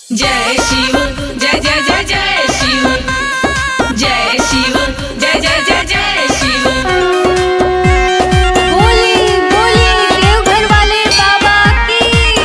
जय शिव जय जय जय जय शिव जय शिव जय जय जय जय शिव। बोली बोली देवघर वाले बाबा की।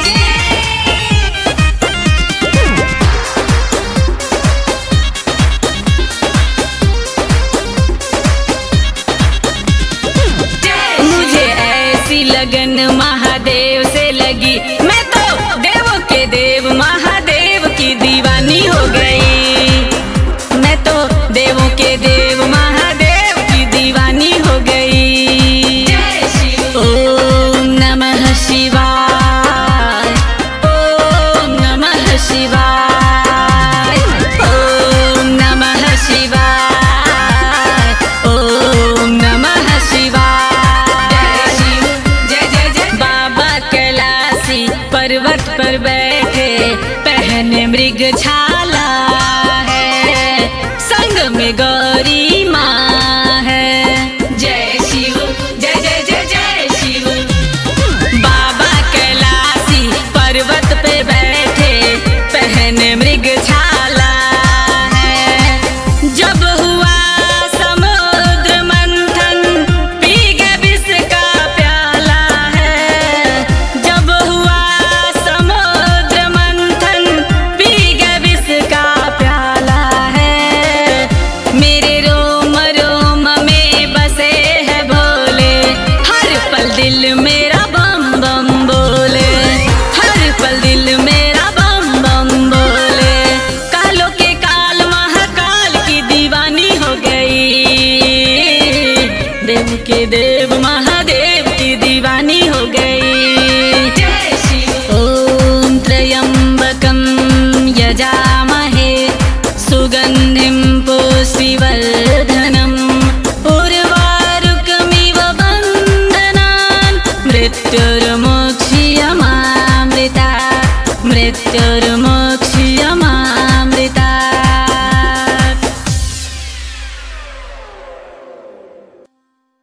मुझे ऐसी लगन महादेव से लगी, मैं तो देवों के देव महादेव की दीवानी हो गई। मैं तो देवों के देव महादेव की दीवानी हो गई। ओम नमः शिवाय, ओम नमः शिवाय, ओम नमः शिवाय, ओम नमः शिवाय। जय जय जय बाबा कैलासी पर्वत पर बैठे, पहने मृग छाला है, संग में गौरी माँ है। जय शिव जय जय जय जय शिव। बाबा कैलासी पर्वत पे बैठे, पहने मृग छाला है। जब हुआ समुद्र मंथन, पी गए विष का प्याला है। जब हुआ समुद्र मंथन, पी गए विष का प्याला है। मेरे रोम रोम में बसे है भोले, हर पल दिल मेरा बम बम बोले, हर पल दिल मेरा बम बम बोले। कालों के काल महाकाल की दीवानी हो गई, देव के देव महादेव की दीवानी हो गई। जय शिव। ओम त्र्यंबकं यजामहे सुगंधिं पुष्टिवर्धनम् उर्वारुकमिव बन्धनान् मृत्युर्मुक्षीयमामृतात् मृत्युर्मुक्षीयमामृतात्।